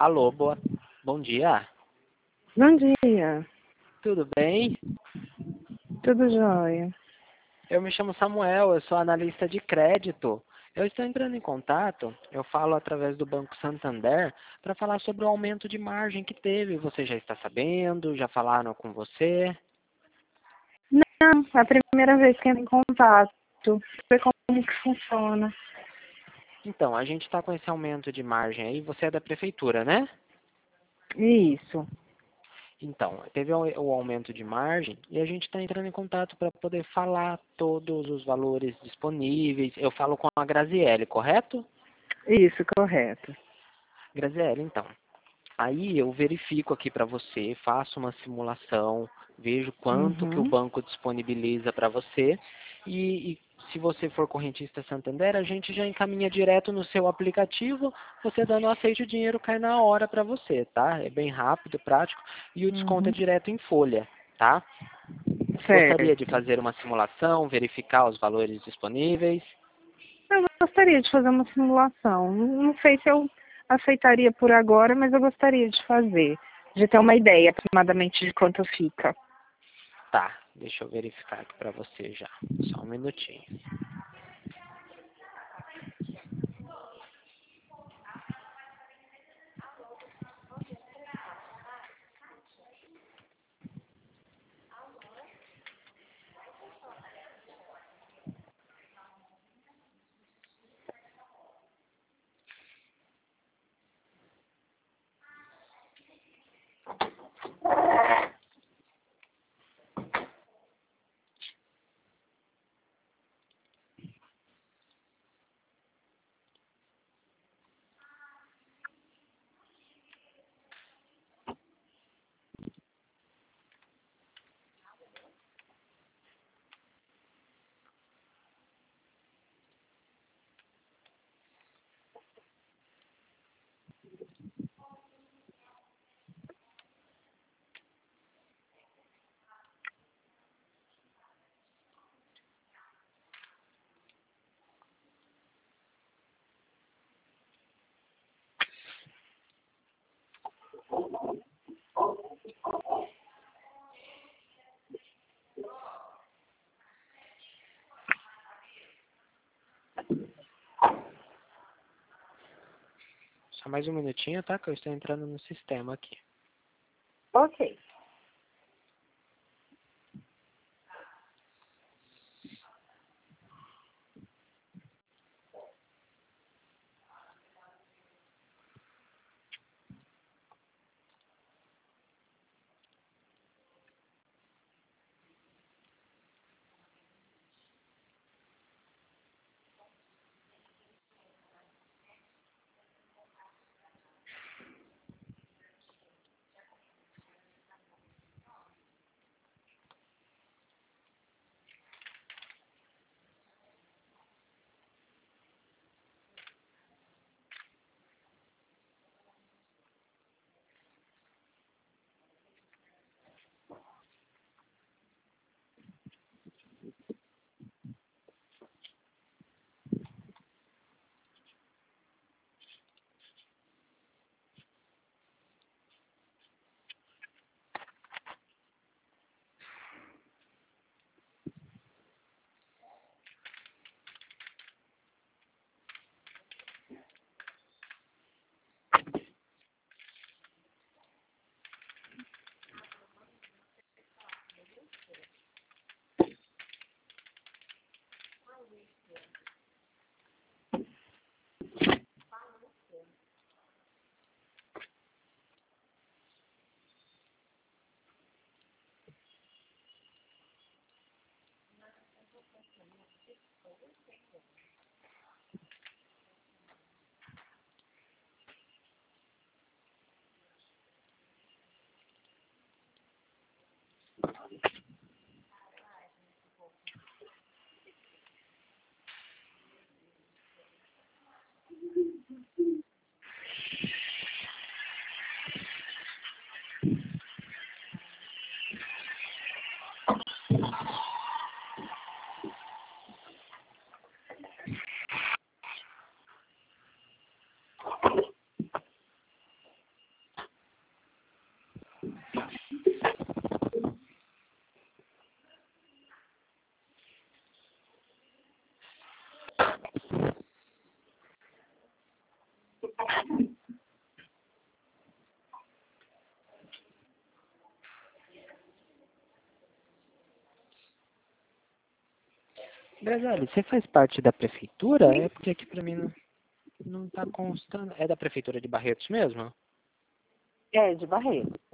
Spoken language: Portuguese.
Alô, bom dia. Bom dia, Tudo bem? tudo jóia. Eu me chamo Samuel, eu sou analista de crédito. Eu estou entrando em contato, eu falo através do Banco Santander, para falar sobre o aumento de margem que teve. Você já está sabendo? Já falaram com você? Não, é a primeira vez que entro em contato. Ver como que funciona. Então, a gente está com esse aumento de margem aí. Você é da prefeitura, né? Isso. Então, teve o aumento de margem e a gente está entrando em contato para poder falar todos os valores disponíveis. Eu falo com a Graziele, correto? Isso, correto. Graziele, então. Aí eu verifico aqui para você, faço uma simulação, vejo quanto que o Uhum. banco disponibiliza para você e se você for correntista Santander, a gente já encaminha direto no seu aplicativo, você dando aceite, o dinheiro cai na hora para você, tá? É bem rápido, prático e o desconto é Uhum. direto em folha, tá? Gostaria de Certo. fazer uma simulação, verificar os valores disponíveis? Eu gostaria de fazer uma simulação. Não sei se eu aceitaria por agora, mas eu gostaria de fazer. De ter uma ideia aproximadamente de quanto fica. Tá, deixa eu verificar aqui para você já. Só um minutinho. Só mais um minutinho, tá? Que eu estou entrando no sistema aqui. Ok. Graziele, você faz parte da prefeitura? É porque aqui pra mim não tá constando. É da prefeitura de Barretos mesmo? É, de Barreto.